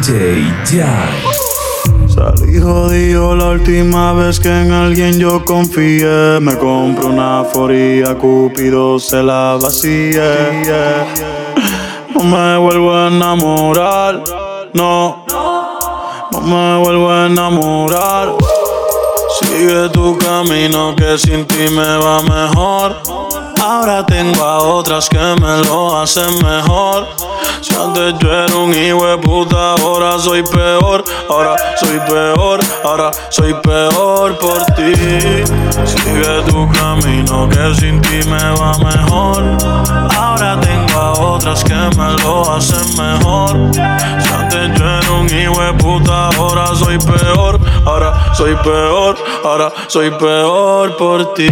DJ Jai. Salí jodido la última vez que en alguien yo confié. Me compro una foría, Cupido se la vacíe. No me vuelvo a enamorar, no me vuelvo a enamorar. Sigue tu camino que sin ti me va mejor. Ahora tengo a otras que me lo hacen mejor. Si antes yo era un hijo de puta, ahora soy peor. Ahora soy peor, ahora soy peor por ti. Sigue tu camino que sin ti me va mejor. Ahora tengo a otras que me lo hacen mejor. Si antes yo era un hijo de puta, ahora soy peor. Ahora soy peor, ahora soy peor por ti.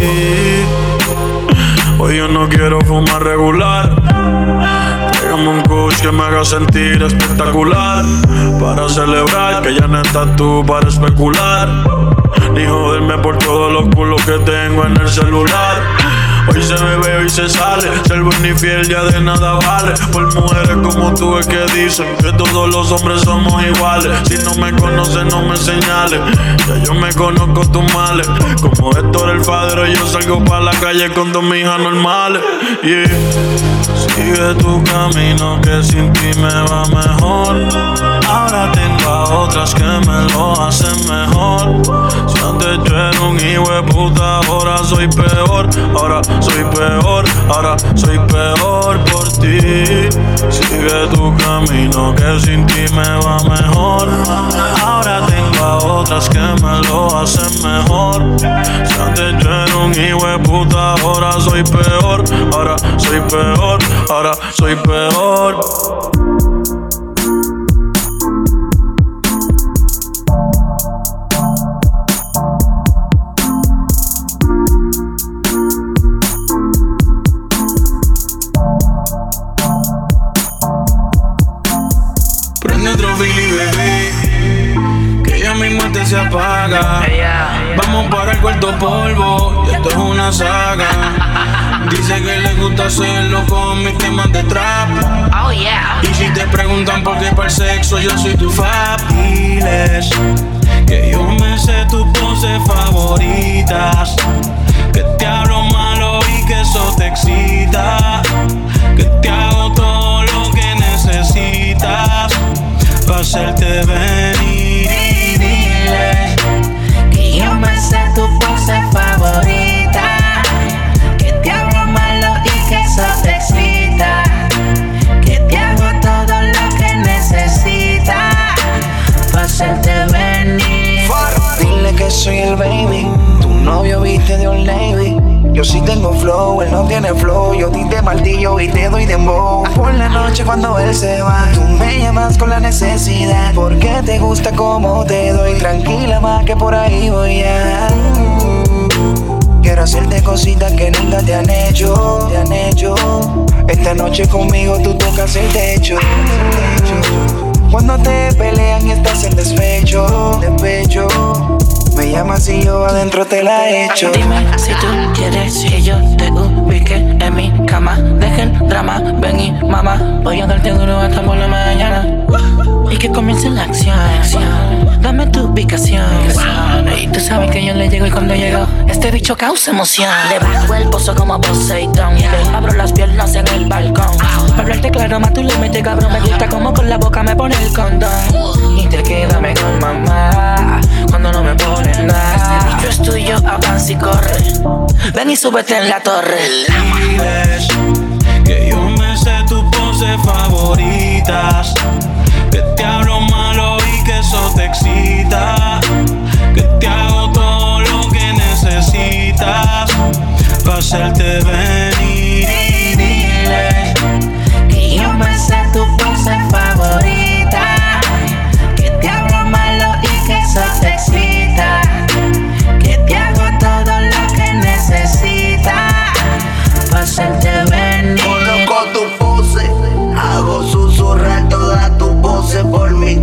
Hoy yo no quiero fumar regular. Tráigame un kush que me haga sentir espectacular. Para celebrar que ya no estás tú para especular. Ni joderme por todos los culos que tengo en el celular. Hoy se bebe, hoy se sale. Ser buen y fiel ya de nada vale. Por mujeres como tú es que dicen que todos los hombres somos iguales. Si no me conoces no me señales. Ya yo me conozco tus males. Como Héctor el Fadero yo salgo pa' la calle con dos mijas normales. Yeah. Sigue tu camino que sin ti me va mejor. Ahora tengo a otras que me lo hacen mejor. Si antes yo era un hijo de puta, ahora soy peor. Ahora soy peor, ahora soy peor por ti. Sigue tu camino que sin ti me va mejor. Ahora tengo a otras que me lo hacen mejor. Si antes yo era un hijo de puta, ahora soy peor. Ahora soy peor, ahora soy peor. Se apaga. Vamos para el cuarto polvo y esto es una saga. Dice que le gusta hacerlo con mis temas de trap. Oh yeah. Y si te preguntan por qué para el sexo yo soy tu fab, diles que yo me sé tus poses favoritas. Que te hablo malo y que eso te excita. Que te hago todo lo que necesitas para hacerte venir. Que yo me sé tu pose favorita. Que te hablo malo y que eso te excita. Que te hago todo lo que necesitas para hacerte venir. Dile que soy el baby. Tu novio viste de Old Navy. Yo sí tengo flow, él no tiene flow. Yo te martillo y te doy dembow. Por la noche cuando él se va, tú me llamas con la necesidad. Porque te gusta como te doy. Tranquila más que por ahí voy a. Quiero hacerte cositas que nunca te han hecho. Esta noche conmigo tú tocas el techo. Cuando te pelean y estás en despecho. Me llamas y yo adentro te la echo. Dime si tú quieres que yo te ubique en mi cama. Deja el drama, ven y mamá. Voy a darte duro hasta por la mañana. Y que comience la acción. Dame tu ubicación. Y tú sabes que yo le llego y cuando llego este bicho causa emoción. Le bajo el pozo como Poseidón. Le abro las piernas en el balcón. Para hablarte claro, más tú le metes cabrón. Me gusta como con la boca me pone el condón. Y te quédame con mamá cuando no me pones nada. Este bicho es tuyo, avanza y corre. Ven y súbete en la torre. Diles que yo me sé tus poses favoritas. Que te hablo malo y que eso te excita. Que te hago todo lo que necesitas para hacerte venir. Y dile que yo me sé tu pose favorita. Que te hablo malo y que eso te excita. Que te hago todo lo que necesitas para hacerte venir. Conozco tu pose, hago susurrar toda tu pose por mi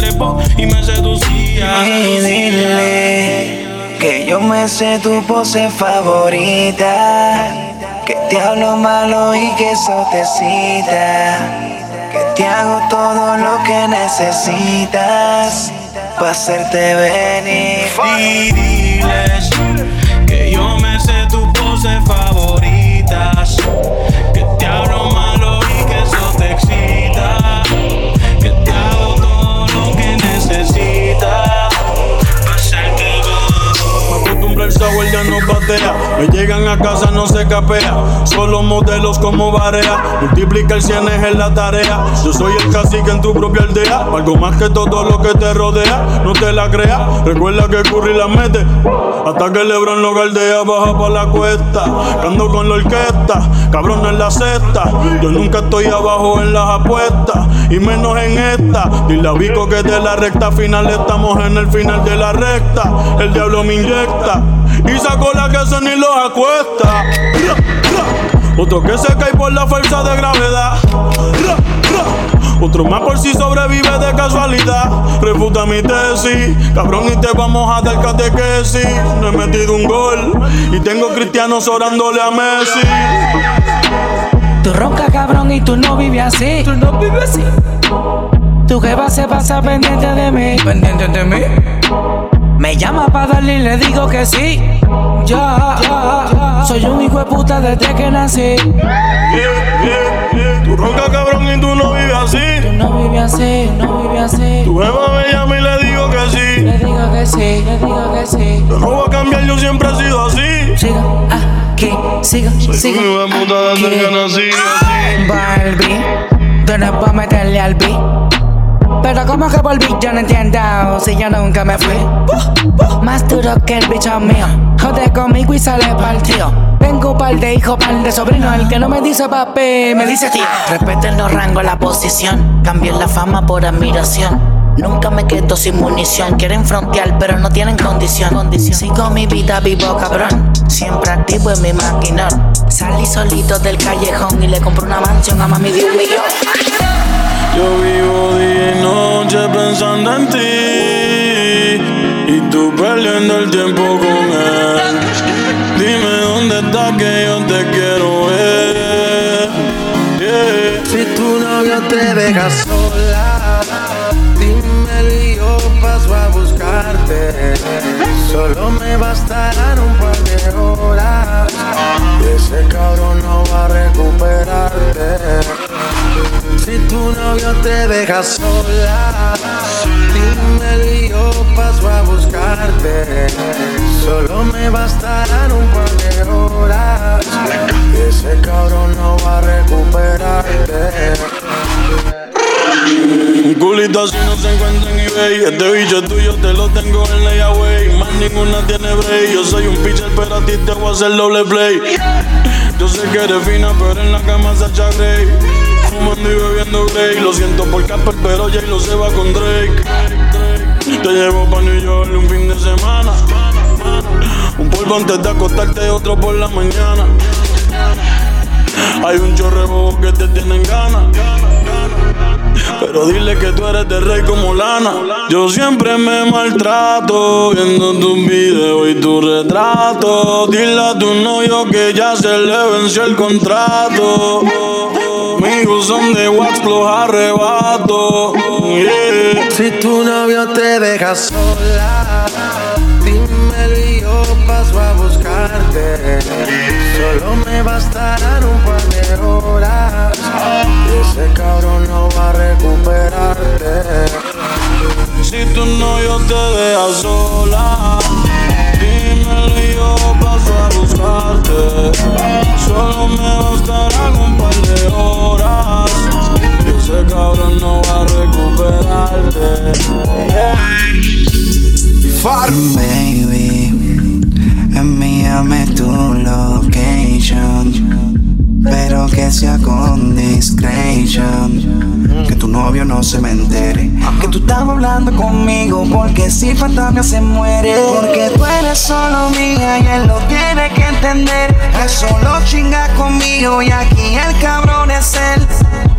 trepó y me seducía. Y dile que yo me sé tu pose favorita, que te hablo malo y que eso te excita, que te hago todo lo que necesitas pa' hacerte venir. Y diles que yo me sé tus poses favoritas, que te hablo malo y que eso te excita, que te hago todo lo que necesitas pa' hacerte venir. Me acostumbra el sabor, ya no patea. Me llegan a casa, no se capea. Solo modelos como Barea. Multiplica el cienes en la tarea. Yo soy el cacique en tu propia aldea. Algo más que todo lo que te rodea. No te la creas. Recuerda que Curry la mete hasta que LeBron lo galdea. Baja pa' la cuesta. Ando con la orquesta. Cabrón en la cesta. Yo nunca estoy abajo en las apuestas. Y menos en esta. Dile a Vico que de la recta final estamos en el final de la recta. El diablo me inyecta y sacó la que se ni los acuesta. Otro que se cae por la fuerza de gravedad. Otro más por si sobrevive de casualidad. Refuta mi tesis, cabrón, y te vamos a dar catequesis. No he metido un gol y tengo cristianos orándole a Messi. Tú ronca, cabrón, y tú no vives así. Tú no vives así. Tu jeva se pasa pendiente de mí. Pendiente de mí. Me llama pa' darle y le digo que sí. Ya. Soy un hijo de puta desde que nací. Tú ronca, cabrón, y tú no vives así. Tú no vives así, no vives así. Tu jeva me llama y le digo que sí. Le digo que sí, le digo que sí. Yo no voy a cambiar, yo siempre he sido así. Siga aquí, siga. Soy un hijo de puta desde que nací. Barbie, tú no puedes meterle al beat. Pero como que volví, yo no entiendo si yo nunca me fui. Más duro que el bicho mío. Jode conmigo y sale partido. Tengo un par de hijos, par de sobrinos. El que no me dice papi, me dice tío. Respeten los rangos, la posición. Cambio la fama por admiración. Nunca me quedo sin munición. Quieren frontear, pero no tienen condición. Sigo mi vida vivo, cabrón. Siempre activo en mi maquinón. Salí solito del callejón y le compré una mansión a mami de $1 millón. Yo vivo día y noche pensando en ti y tú perdiendo el tiempo con él. Dime dónde estás que yo te quiero ver. Si tu novio te deja sola, dímelo y yo paso a buscarte. Solo me bastarán un par de horas y ese cabrón no va a recuperarte. Si tu novio te deja sola, dímelo y yo paso a buscarte. Solo me bastarán un par de horas y ese cabrón no va a recuperarte. Un culito así no se encuentra en eBay. Este bicho es tuyo, te lo tengo en layaway. Más ninguna tiene break. Yo soy un pitcher, pero a ti te voy a hacer doble play. Yo sé que eres fina, pero en la cama Sacha Grey. Fumando y bebiendo Grey. Lo siento por Casper, pero Jay lo se va con Drake. Te llevo pa' New York un fin de semana. Un polvo antes de acostarte, otro por la mañana. Hay un chorre bobo que te tienen ganas, pero dile que tú eres de rey como Lana. Yo siempre me maltrato viendo tus videos y tu retrato. Dile a tu novio que ya se le venció el contrato. Amigos son de wax, los arrebato. Yeah. Si tu novio te deja sola, dímelo y yo paso a buscarte. Solo me bastarán un par de horas y ese cabrón no va a recuperarte. Si tu novio te deja sola, dímelo y yo paso a buscarte. Solo me bastarán un par de horas y ese cabrón no va a recuperarte. Baby, envíame tu location, pero que sea con discretion. Que tu novio no se me entere que tú estás hablando conmigo, porque si fantasma se muere. Porque tú eres solo mía y él lo tiene que entender. Que solo chinga conmigo y aquí el cabrón es él.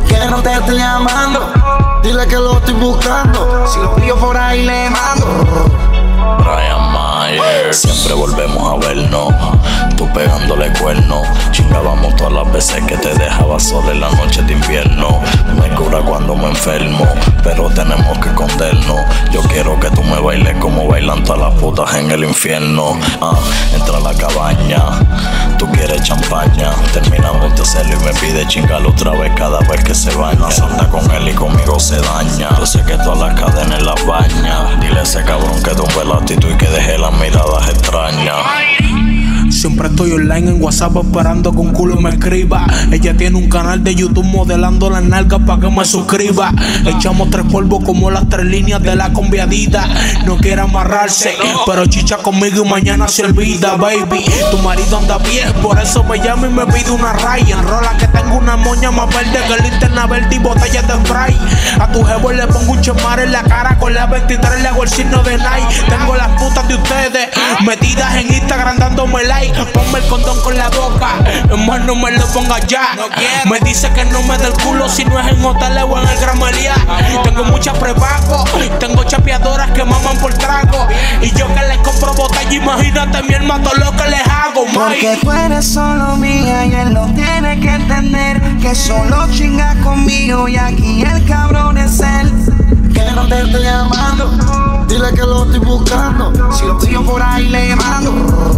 que no te estoy llamando. Dile que lo estoy buscando. Si lo pillo por ahí le mando. Brian Myers, siempre volvemos a vernos. Tú pegándole cuerno. Chingábamos todas las veces que te dejaba sola en la noche de invierno. Me cura cuando me enfermo, pero tenemos que escondernos. Yo quiero que tú me bailes como bailan todas las putas en el infierno. Entra a la cabaña, tú quieres champaña. Terminamos de hacerlo y me pide chingarlo otra vez cada vez que se baña. Salta con él y conmigo se daña. Yo sé que todas las cadenas las baña. Dile a ese cabrón que tumbe la actitud y que deje las miradas extrañas. Siempre estoy online en WhatsApp esperando que un culo me escriba. Ella tiene un canal de YouTube modelando las nalgas pa' que me suscriba. Echamos 3 polvos como las 3 líneas de la conviadita. No quiere amarrarse, pero chicha conmigo y mañana se olvida, baby. Tu marido anda bien, por eso me llama y me pide una ray. Enrola que tengo una moña más verde que linterna verde y botellas de spray. A tu jevo le pongo un chemar en la cara, con la 23 le hago el signo de Nike. Tengo las putas de ustedes metidas en Instagram dándome like. Ponme el condón con la boca, más no me lo ponga ya. Me dice que no me dé el culo si no es en hoteles o en el Gran Meliá. Tengo muchas prepago, tengo chapeadoras que maman por trago. Y yo que les compro botella, imagínate mi hermano lo que les hago, porque tú eres solo mía y él lo tiene que entender. Que solo chinga conmigo y aquí el cabrón es él. Que no te estoy llamando, dile que lo estoy buscando. Si lo pillo por ahí le mando.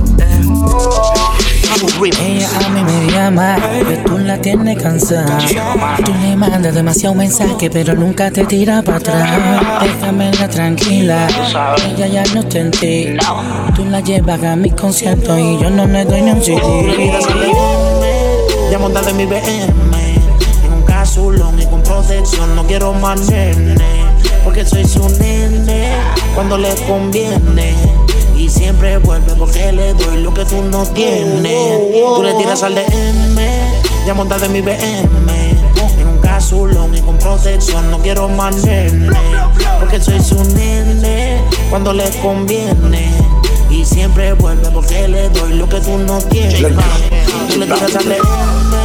Ella a mí me llama, que tú la tienes cansada. Tú le mandas demasiado mensaje, pero nunca te tira para atrás. Déjamela tranquila, ella ya no está en ti. Tú la llevas a mis conciertos y yo no le doy ni un CD. Ya montate en mi BM, en un casulón y con protección. No quiero más nene, porque soy su nene cuando le conviene. Y siempre vuelve porque le doy lo que tú no tienes. Tú le tiras al DM, ya montate en mi BM, en un casulón y con protección. No quiero más nene, porque soy su nene cuando le conviene. Y siempre vuelve porque le doy lo que tú no tienes. Tú le tiras al DM.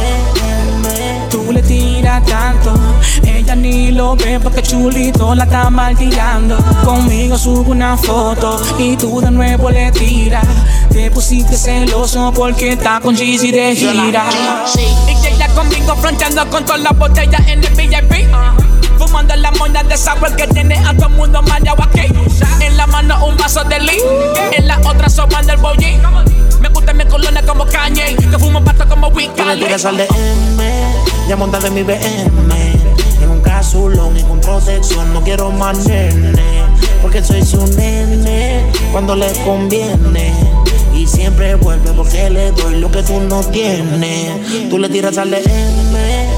Tú le tiras tanto, ella ni lo ve porque chulito la está martillando. Conmigo subo una foto y tú de nuevo le tiras. Te pusiste celoso porque está con Jeezy de gira. Y ella conmigo fronteando con todas las botellas en el VIP. Fumando la moña de sour que tiene a todo el mundo mareado aquí. En la mano un vaso de lean, en la otra sobando el bollín. Me gusta mi colonia como Kanye, que fumo pasto como Wicked. Tú le tiras al DM, ya montate en mi BM, en un casulón y con protección. No quiero más nene, porque soy su nene cuando le conviene. Y siempre vuelve porque le doy lo que tú no tienes. Tú le tiras al DM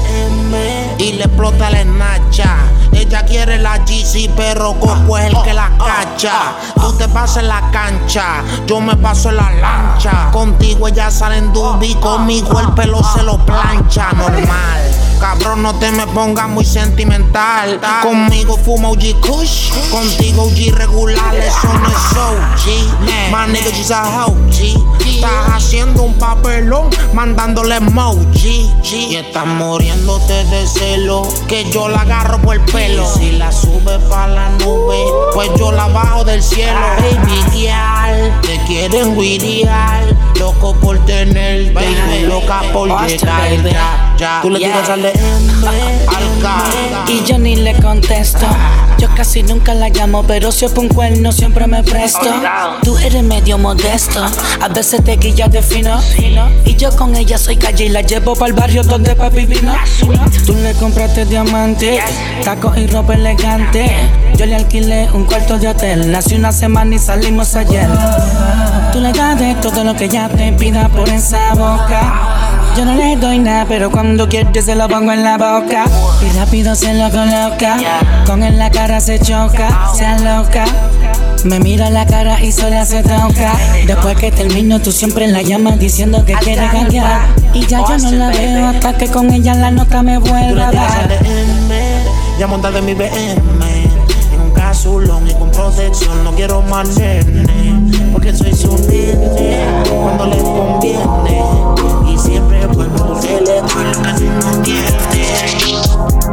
y le explota la esnacha. Ella quiere la GC, pero Coco es el que la cacha. Tú te pasas en la cancha, yo me paso en la lancha. Contigo ella sale en dubi, conmigo el pelo se lo plancha. Normal, cabrón, no te me pongas muy sentimental. Conmigo fuma OG Kush, contigo OG regular. Eso no es OG, my nigga she's a OG. Estás haciendo un papelón, mandándole emoji. Y estás muriéndote de celo, que yo la agarro por el pelo. Si la sube pa' la nube, pues yo la bajo del cielo. Baby girl, te quieren guiriar, loco por tenerte y tú loca por llegar. Ya. Tú le tiras al DM, al cara, y yo ni le contesto. Yo casi nunca la llamo, pero si es pa' un cuerno siempre me presto. Tú eres medio modesto, a veces te guillas de fino. Y yo con ella soy calle y la llevo pa'l barrio donde papi vino. Tú le compraste diamantes, tacos y ropa elegante. Yo le alquilé un cuarto de hotel, hace una semana y salimos ayer. Tú le das de todo lo que ella te pida por esa boca. Yo no le doy nada, pero cuando quiere se lo pongo en la boca. Y rápido se lo coloca, con en la cara se choca, se aloca. Me mira la cara y sola se toca. Después que termino tú siempre la llamas diciendo que quiere cambiar. Y ya yo no la veo hasta que con ella la nota me vuelva a dar. Ya montate en mi BM, en un casulón y con protección. No quiero más nene, porque soy su nene cuando le conviene. Y siempre vuelvo porque le doy lo que tú no tienes.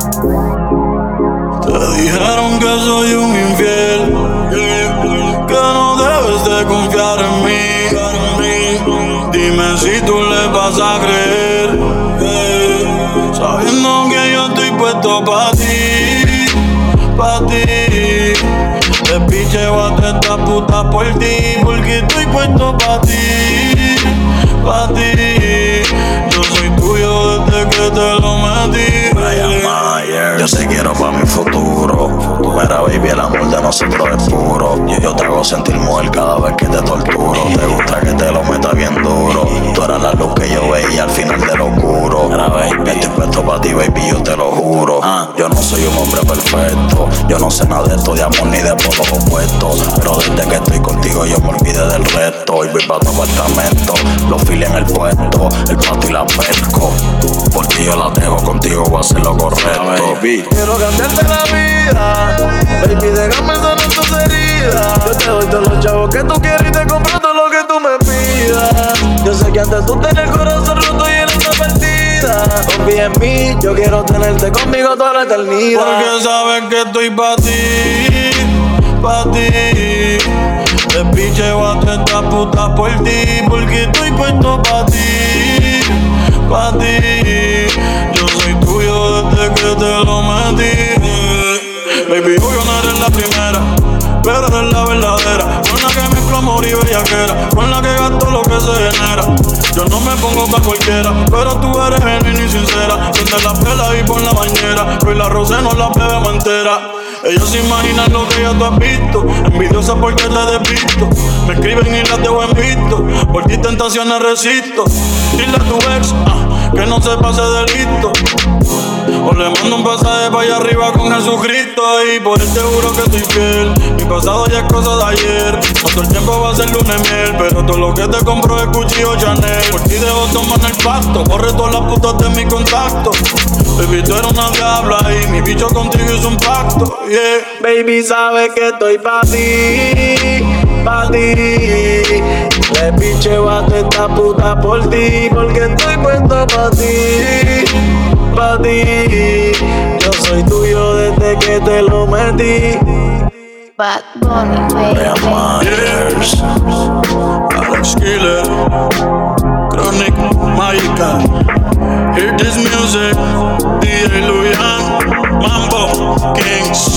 confiar en mí. Dime si tú le vas a creer, sabiendo que yo estoy puesto pa' ti, pa' ti. Te picheo a esta puta por ti, porque estoy puesto pa' ti, pa' ti. Yo soy tuyo desde que te lo metí. Brian Myers, yo te quiero pa' mi futuro. Mira, baby, el amor de nosotros es puro. Yo te hago sentir mujer cada vez que te torturo. Te gusta que te lo meta bien duro. Tú eras la luz que yo veía al final del oscuro. Mira, baby, estoy puesto pa' ti, baby, yo te lo juro. Yo no soy un hombre perfecto. Yo no sé nada de esto de amor ni de polos opuestos. Pero desde que estoy contigo yo me olvidé del resto. Hoy voy pa' tu apartamento, los files en el puesto, el pato y la pesco. Por ti yo la dejo, contigo voy a hacer lo correcto, baby. Quiero cambiarte la vida, baby, déjame sanar tus heridas. Yo te doy todos los chavos que tú quieres y te compro todo lo que tú me pidas. Yo sé que antes tú tenías el corazón roto y eres una partida. Confía en mí, yo quiero tenerte conmigo toda la eternidad. Porque sabes que estoy pa' ti, pa' ti. Te picheo a esta puta por ti, porque estoy puesto pa' ti, pa' ti. Yo soy tuyo desde que te lo metí. Baby, yo no eres la primera, pero eres la verdadera. Con la que mezclo amor y bellaquera, con la que gasto lo que se genera. Yo no me pongo pa' cualquiera, pero tú eres genuina y sincera. Prende la pela y pon la bañera, hoy la rosé no la bebemos entera. Ellos se imaginan lo que ya tú has visto, envidiosa porque te despisto. Me escriben y las dejo en visto, por ti tentaciones resisto. Dile a tu ex que no se pase de listo, o le mando un pasaje para allá arriba con Jesucristo. Y por él te juro que estoy fiel, mi pasado ya es cosa de ayer. No todo el tiempo va a ser luna y miel, pero todo lo que te compro es Gucci o Chanel. Por ti dejo tomar el pacto, borre todas las putas de mi contacto. Baby, tú eres una diabla y mi bicho contigo hizo un pacto, yeah. Baby, sabes que estoy pa' ti, pa' ti. Le picheo a esta puta por ti, porque estoy puesto pa' ti, pa' ti. Yo soy tuyo desde que te lo metí. Bad Bunny, Brian Myers, Alex Killer, Chronic Magical. Hear this music, DJ Luyan, Mambo Kings.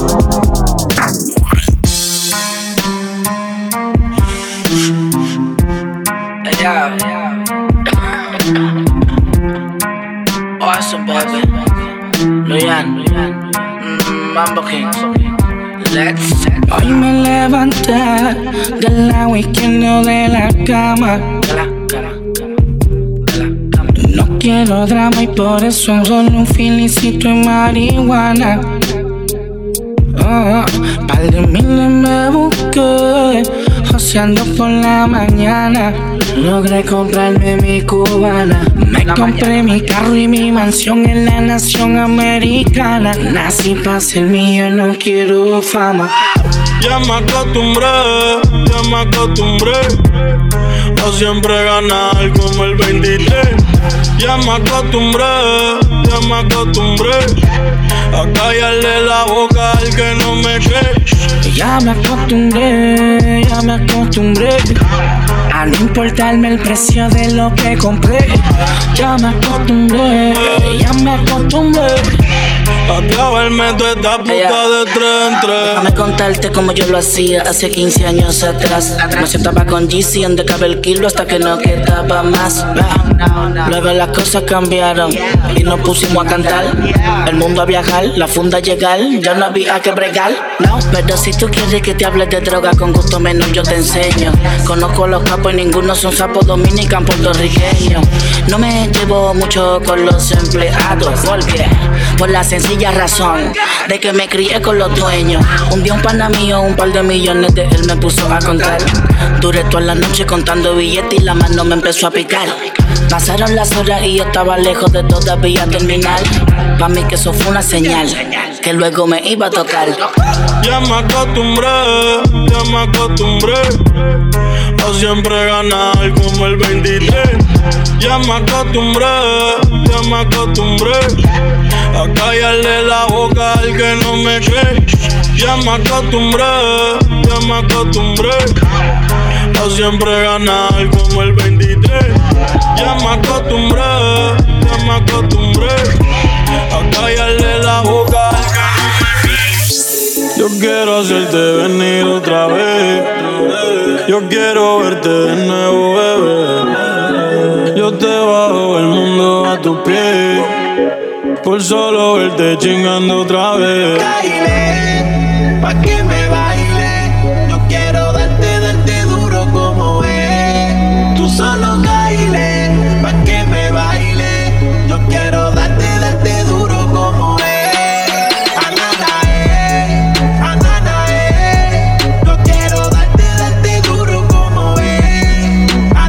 Awesome, baby. Luyan, Mambo Kings. Let's. Hoy me levanté del agua izquierda de la cama. No quiero drama y por eso solo un felicito en marihuana. Par de miles me busqué, joseando por la mañana. Logré comprarme mi cubana. Me compré mi carro y mi mansión en la nación americana. Nací pa' ser mío, no quiero fama. Ya me acostumbré a siempre ganar como el 23. Ya me acostumbré a callarle la boca al que no me cree. Ya me acostumbré a no importarme el precio de lo que compré. Ya me acostumbré a clavarme toda esta puta de 3 en 3. Déjame contarte como yo lo hacía hace 15 años atrás. Me sentaba con GC donde cabe el kilo hasta que no quedaba más. Luego las cosas cambiaron y nos pusimos a cantar. El mundo a viajar, la funda a llegar, ya no había que bregar. No, pero si tú quieres que te hable de droga, con gusto menos yo te enseño. Conozco los capos y ninguno son sapos dominicanos puertorriqueños. No me llevo mucho con los empleados, porque por la sencilla razón de que me crié con los dueños. Un día un pana mío, un par de millones de él me puso a contar. Duré toda la noche contando billetes y la mano me empezó a picar. Pasaron las horas y yo estaba lejos de todavía terminar. Pa' mí que eso fue una señal que luego me iba a tocar. Ya me acostumbré a siempre ganar como el 23. Ya me acostumbré a callarle la boca al que no me cree. Ya me acostumbré a siempre ganar como el 23. Ya me acostumbré a callarle la boca. Yo quiero hacerte venir otra vez. Yo quiero verte de nuevo, bebé. Yo te bajo el mundo a tus pies por solo verte chingando otra vez. Baile, pa' que me baile. Yo quiero darte duro como es. Tú solo baile, pa' que me baile. Yo quiero darte duro como es. Yo quiero darte duro como es.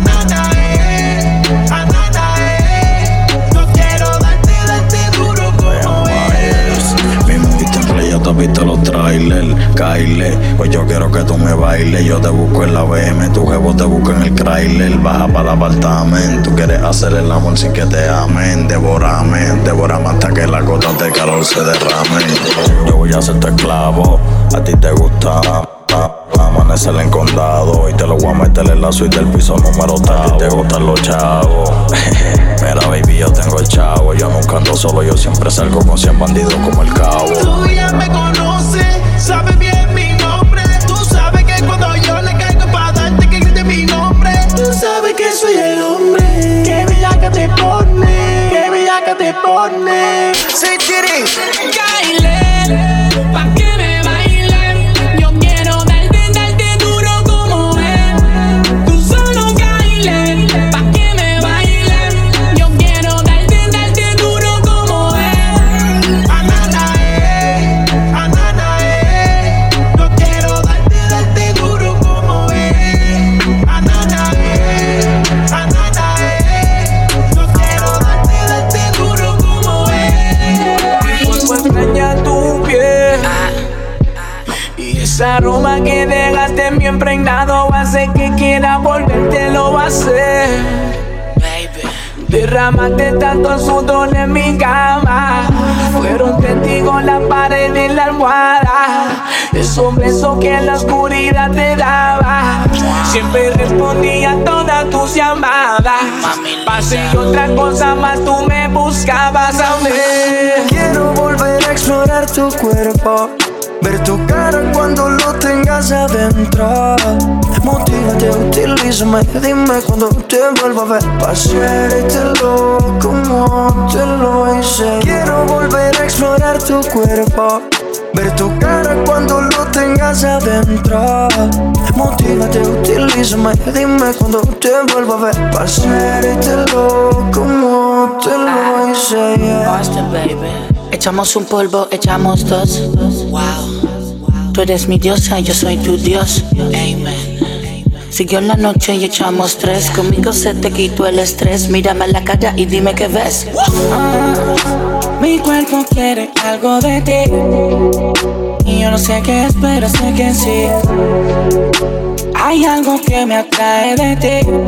Yo quiero darte duro como es. Mi moviste en play, ya te has visto los trailers. Kyle, pues yo quiero que tú me bailes. Yo te busco en la BM, tu jevo te busca en el trailer. Baja para el apartamento, tú quieres hacer el amor sin que te amen. Devórame hasta que la gota de calor se derrame. Yo voy a ser tu esclavo, a ti te gusta amanecer en condado y te lo voy a meter en la suite del piso número octavo. A ti te gustan los chavos. Mira, baby, yo tengo el chavo. Yo nunca ando solo, yo siempre salgo con 100 bandidos como el cabo. Tú ya me conoces, sabes bien mi nombre. Tú sabes que cuando yo le caigo pa' darte que grite mi nombre. Tú sabes que soy el hombre. Qué bellaca te pone, qué bellaca te pone. Say titty. Baile, pa' que me baile. Yo quiero darte duro como es. Tú solo baile, pa' que me baile. Yo quiero darte duro como es. Yo quiero darte duro como es. Yo quiero darte duro como es. Cuerpo extraña tu piel y esa aroma que dejaste bien impregnado hace que quiera volverte, lo va a hacer. Derramaste tanto sudor en mi cama, fueron testigos la pared y la almohada. Esos besos que en la oscuridad te daba, siempre respondía a todas tus llamadas. Pase y otra cosa más tú me buscabas a mí. Quiero volver a explorar tu cuerpo, ver tu cara cuando lo tengas adentro. Motívate, utilízame, dime cuando te vuelvo a ver. Pa' hacértelo como te lo hice. Quiero volver a explorar tu cuerpo, ver tu cara cuando lo tengas adentro. Motívate, utilízame, dime cuando te vuelvo a ver. Pa' hacértelo como te lo hice, yeah. Austin, baby. Echamos un polvo, echamos dos. Wow. Tú eres mi diosa, yo soy tu Dios. Amen. Siguió la noche y echamos tres. Conmigo se te quitó el estrés. Mírame a la cara y dime qué ves. Mi cuerpo quiere algo de ti y yo no sé qué es, pero sé que sí. Hay algo que me atrae de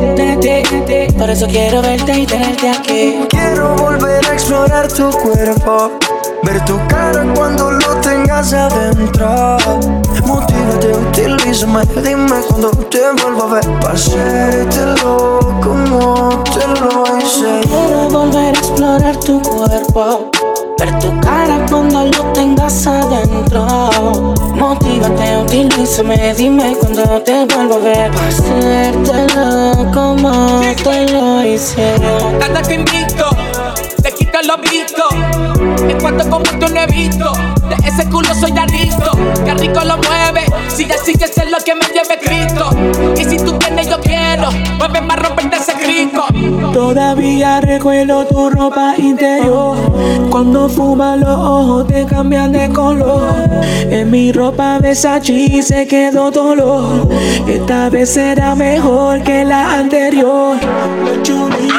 ti. Por eso quiero verte y tenerte aquí. Quiero volver a explorar tu cuerpo, ver tu cara cuando lo tengas adentro. Motívate, utilízame, dime cuando te vuelvo a ver. Pa' hacértelo como te lo hice. Quiero volver a explorar tu cuerpo, ver tu cara cuando lo tengas adentro. Motívate, utilízame, dime cuando te vuelvo a ver. Pa' hacértelo como te lo hice. Nada te invito, te quito lo visto. En cuanto como tú no he visto, de ese culo soy adicto. Qué rico lo mueve, sigue, eso es lo que me lleve Cristo. Y si tú tienes, yo quiero, mueve más romperte ese crico. Todavía recuerdo tu ropa interior, cuando fumas los ojos te cambian de color. En mi ropa Versace se quedó dolor, esta vez será mejor que la anterior. Lo chulito.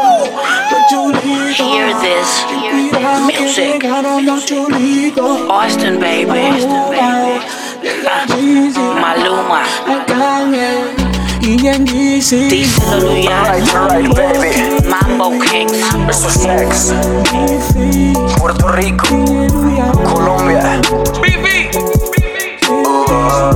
Hear this music. Austin, baby. Maluma. Díselo, Luyan. Mambo Kings. Eso es sex. Puerto Rico, Colombia.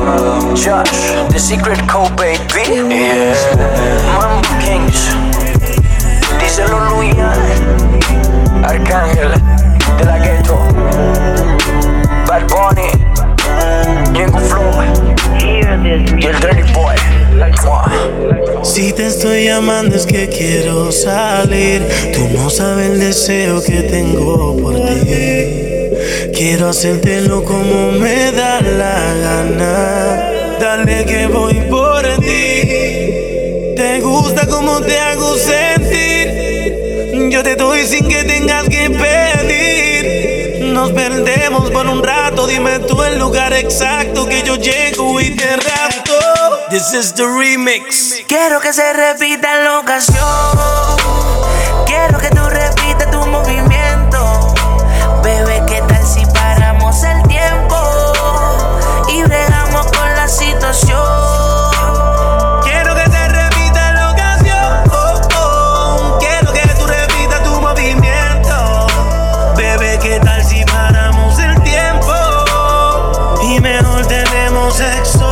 Josh, The Secret Code, baby. Yeah. Mambo Kings. Díselo Luyan. Arcángel de la Ghetto. Bad Bunny. Ñengo Flow. Y el Dirty Boy. Si te estoy llamando es que quiero salir. Tú no sabes el deseo que tengo por ti. Quiero hacértelo como me da la gana. Dale que voy por ti. Te gusta como te hago sentir. Yo te doy sin que tengas que pedir. Nos perdemos por un rato. Dime tú el lugar exacto que yo llego y te rapto. This is the remix. Quiero que se repita la ocasión. Quiero que tú repitas tu movimiento. Bebé, ¿qué tal si paramos el tiempo y bregamos con la situación? Quiero que se repita la ocasión. Quiero que tú repitas tu movimiento. Bebé, ¿qué tal si paramos el tiempo y mejor tenemos sexo?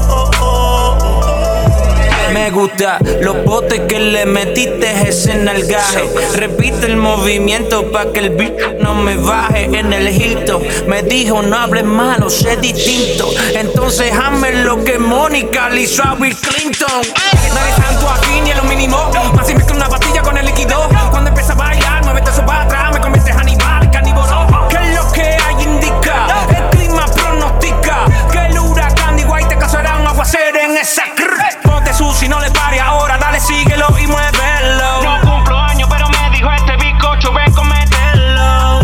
Me gusta los botes que le metiste ese nalgaje. Repite el movimiento pa' que el bicho no me baje en el Hilton. Me dijo no hables malo, sé distinto. Entonces hazme lo que Mónica le hizo a Bill Clinton. Nadie tanto aquí ni en lo mínimo. Más si me con una pastilla con el líquido. Cuando empieza a bailar, muévete eso para atrás. Me conviertes animal, carnívoro. ¿Qué es lo que hay indica? El clima pronostica que el huracán de Iguay te causará un aguacero en esa si no le pare ahora, dale, síguelo y muévelo. No cumplo años, pero me dijo este bizcocho, ven, comételo.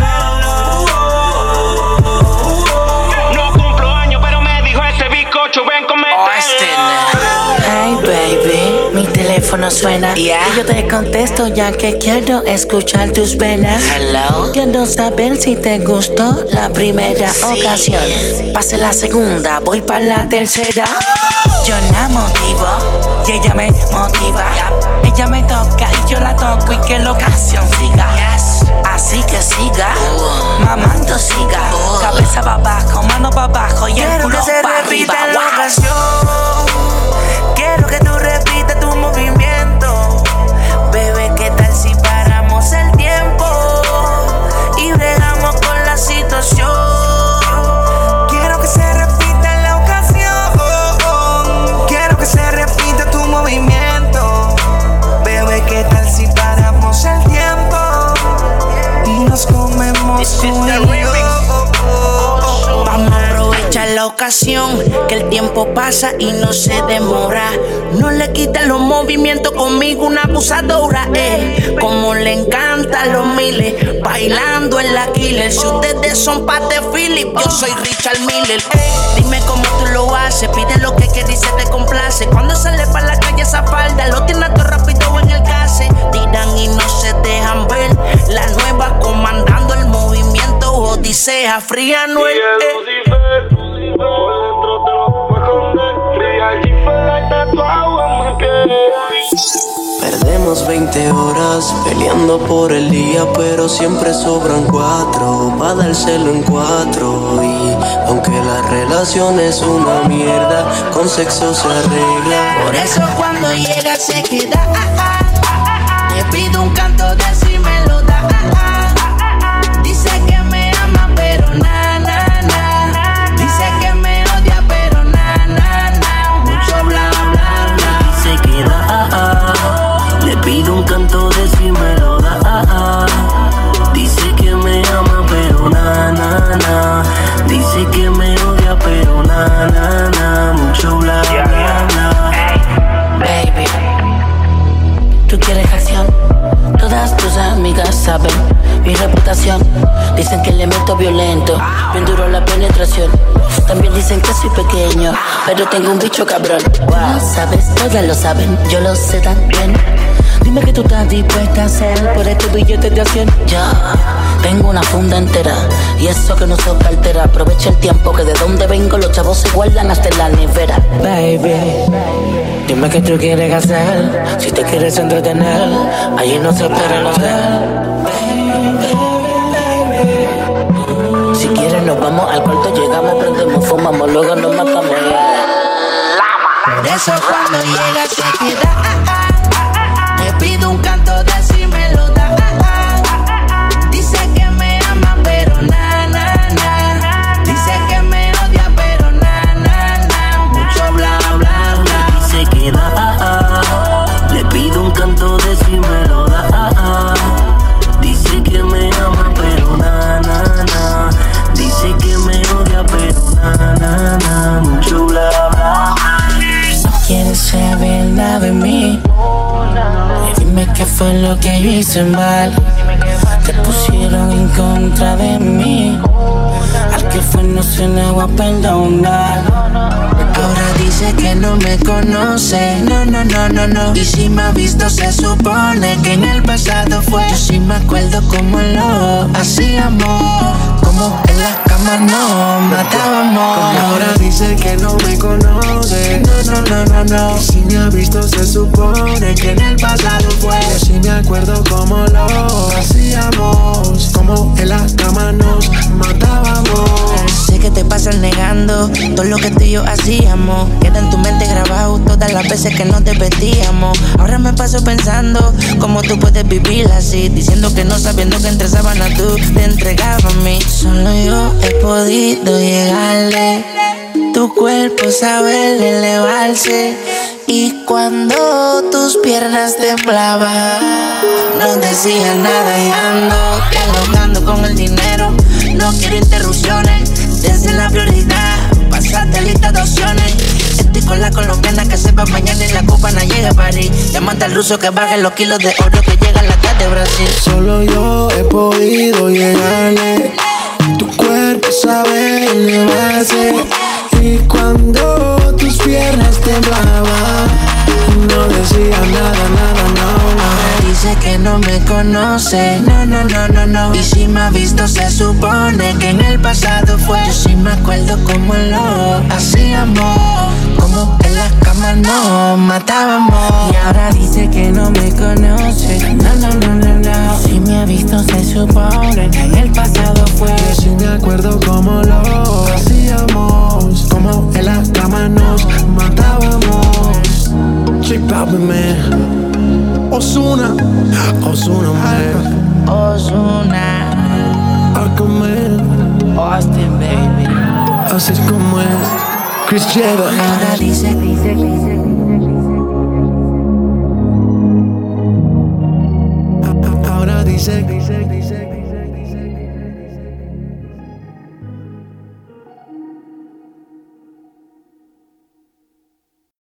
No cumplo años, pero me dijo este bizcocho, ven, comételo. Hey baby, mi teléfono suena. Y yo te contesto ya que quiero escuchar tus venas. Hello. Quiero saber si te gustó la primera ocasión. Pase la segunda, voy para la tercera. Yo la motivo y ella me motiva. Ella me toca y yo la toco y que la ocasión siga. Así que siga, mamando siga. Cabeza para abajo, mano para abajo y el culo para arriba. Quiero que se repita la ocasión. Quiero que tú repitas tu movimiento. Bebé, ¿qué tal si paramos el tiempo y bregamos con la situación? Quiero que se repita la ocasión. Quiero que se repita tu movimiento. Bebé, ¿qué tal si paramos el tiempo y nos comemos tú y yo? Vamos a aprovechar la ocasión, que el tiempo pasa y no se demora. No le quitan los movimientos conmigo, una abusadora, como le encantan los miles, bailando en la killer. Si ustedes son Pate Philip, yo soy Richard Miller. Dime cómo tú lo haces, pide lo que quieres y se te complace. Cuando sale para la calle esa falda, lo tienes todo rápido en el case. Tiran y no se dejan ver, la nueva comandando el movimiento Odisea, Fría Noel. Perdemos 20 horas peleando por el día, pero siempre sobran 4 para dárselo en 4. Y aunque la relación es una mierda, con sexo se arregla. Por eso cuando llega se queda. Le pido un canto de si me lo da. Dice que me ama pero na na na. Dice que me odia pero na na na. Mucho bla bla bla. Se queda le pido un canto de si me lo da. Dice que me ama pero na na na. Dice que me odia pero na na na. Mucho bla bla bla. Baby, ¿tú quieres acción? Todas tus amigas saben mi reputación. Dicen que le meto violento, bien duro la penetración. También dicen que soy pequeño, pero tengo un bicho cabrón. Wow, sabes, todas lo saben, yo lo sé también. Dime que tú estás dispuesta a hacer por este billete de acción. Yo tengo una funda entera y eso que no soy cartera. Aprovecha el tiempo que de donde vengo los chavos se guardan hasta en la nevera. Baby, dime que tú quieres hacer. Si te quieres entretener, allí no se espera el hotel. Si quieres nos vamos al cuarto, llegamos, prendemos, fumamos, luego nos matamos. eso cuando llega se queda. Le pido un canto de si me lo da. Dice que me ama pero na, na, na. Dice que me odia pero na, na, na. Mucho bla, bla, bla. Dice que da. Le pido un canto de si me lo da. Dice que me ama pero na, na, na. Dice que me odia pero na, na, na. Mucho bla, bla. No quieres saber nada de mí. Dime qué fue lo que yo hice mal. Te pusieron en contra de mí. Al que fue no se le va a perdonar. Ahora dice que no me conoce. No, no, no, no, no. Y si me ha visto se supone que en el pasado fue. Yo sí me acuerdo cómo lo hacíamos. Como en las camas nos matábamos. Ahora dice que no me conoce. No, no, no, no, no. Y si me ha visto se supone que en el pasado fue. Yo sí me acuerdo cómo lo hacíamos. Como en las camas nos matábamos. Sé que te pasas negando todo lo que tú y yo hacíamos. Queda en tu mente grabado todas las veces que nos divertíamos. Ahora me paso pensando cómo tú puedes vivir así, diciendo que no, sabiendo que entre sábanas tú te entregabas a mí. Solo yo he podido llegarle. Tu cuerpo sabe elevarse. Y cuando tus piernas temblaban, no decías nada y ando dialogando con el dinero. No quiero interrupciones, desde la prioridad, pasate lista de opciones. Estoy con la colombiana que sepa mañana y la cubana llega a París. Le manda al ruso que baje los kilos de oro que llega a la casa de Brasil. Solo yo he podido llegarle. Tu cuerpo sabe elevarse. Y cuando tus piernas temblaban, no decía nada, nada, no, no. Dice que no me conoce. No, no, no, no, no. Y si me ha visto se supone que en el pasado fue. Yo sí me acuerdo cómo lo hacíamos. Como en las camas nos matábamos. Y ahora dice que no me conoce. No, no, no, no, no. Si me ha visto se supone que en el pasado fue. Yo sí me acuerdo cómo lo hacíamos. Como en las camas nos matábamos. J Balvin, man. Ozuna, Ozuna, man. Ozuna, Aquaman, Austin, baby. así es como es. Chris Jeda. Ahora dice